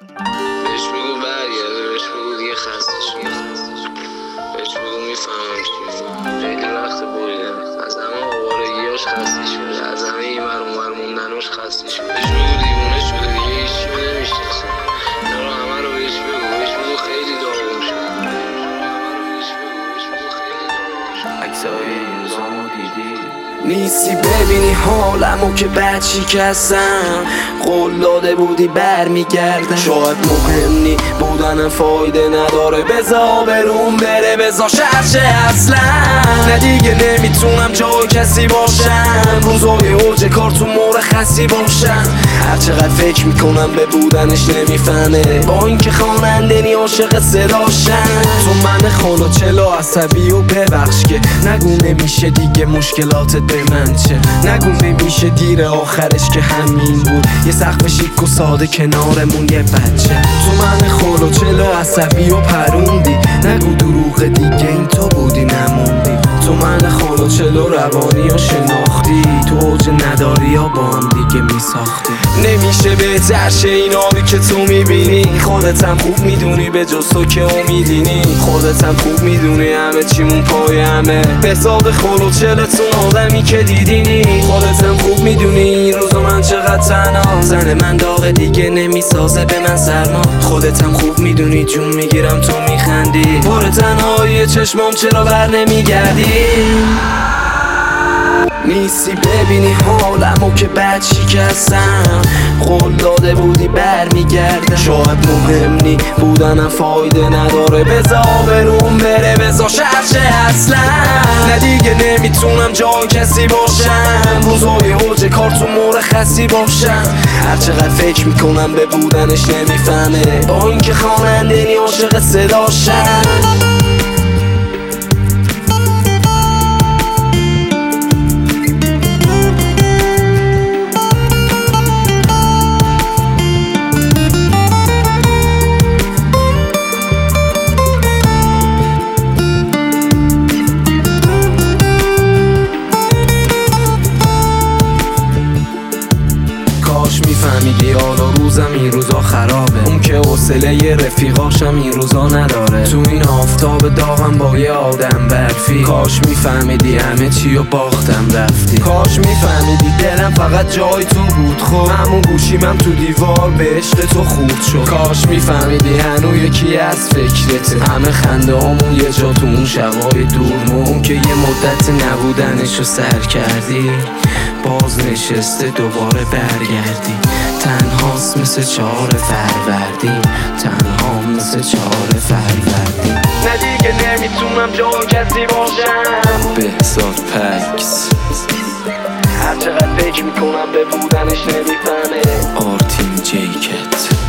بهش بگو برگرده، بهش بگو دیگه خسته شده، بهش بگو میفهمم چی میگم. خیلی وقت بریدم از همه آوارگیاش خسته شده، از همه این ور اون ور موندناش خسته شده. بهش بگو دیوونه شده دیگه، هیچی رو نمیشناسه. اینا رو همه رو بهش بگو، بهش بگو خیلی داغون شده. عکسای این روزامو دیدی؟ نیستی ببینی حالمو که بد شکستم، قول داده بودی برمیگردم. شاید مهم نی بودنم فایده نداره، بزا بروم بره، بزا شرشه اصلا. نه دیگه نمیتونم جای کسی باشم، روزای اوج کار تو مرخصی باشم. هرچقدر فکر میکنم به بودنش نمیفهمه، با اینکه خواننده نی عاشق صداشم. تو من خالا چلا عصبی و ببخش که نگو نمیشه دیگه مشکلاتت به من چه، نگو نمیشه دیر آخرش که همین بود، یه سقف شیک و ساده کنارمون یه بچه. تو من خالا چلا عصبی و پروندی، نگو دروغ دیگه این تو بودی نموندی. تو من خالا چلا روانی و شناختی، تو اوج نداری یا با هم دیگه میساختی. نمیشه بهتر شه این آبی که تو میبینی، خودتم خوب میدونی به جز تو که امیدینی. خودتم خوب میدونی همه چیمون پای همه، به حساب خالا چلتون آدمی که دیدینی. خودتم خوب میدونی این روزا من چقدر تنها، زن من داغ دیگه نمیسازه به من سرما. خودتم خوب میدونی جون میگیرم تو میخندی، پر تنهایی چشمام چرا بر نمیگردی. نیستی ببینی حالمو که بد شکستم، قول داده بودی برمیگردم. شاید مهم نی بودنم فایده نداره، بزا بروم بره، بزا شرشه اصلا. نه دیگه نمیتونم جای کسی باشم، روزای اوج کار تو مرخصی باشم. هرچقدر فکر میکنم به بودنش نمیفهمه، با اینکه خواننده نی عاشق صداشم. میفهمیدی حالا روزم این روزا خرابه، اون که حوصله رفیقاشم این روزا نداره. تو این آفتاب داغم با یه آدم برفی، کاش میفهمیدی همه چی و باختم رفتی. کاش میفهمیدی دلم فقط جای تو بود، خب همون گوشیمم تو دیوار به عشق تو خورد شد. کاش میفهمیدی هنو یکی از فکرته، همه خنده همون یه جا تو اون شبای دور. اون که یه مدت نبودنشو سر کردی، باز نشسته دوباره برگردی. تنهاست مثل 4 فروردین، تنها مثل 4 فروردین. نه دیگه نمیتونم جای کسی باشم، بهزاد پکس. هرچقدر فکر میکنم به بودنش نمیفهمه. آرتین جیکت.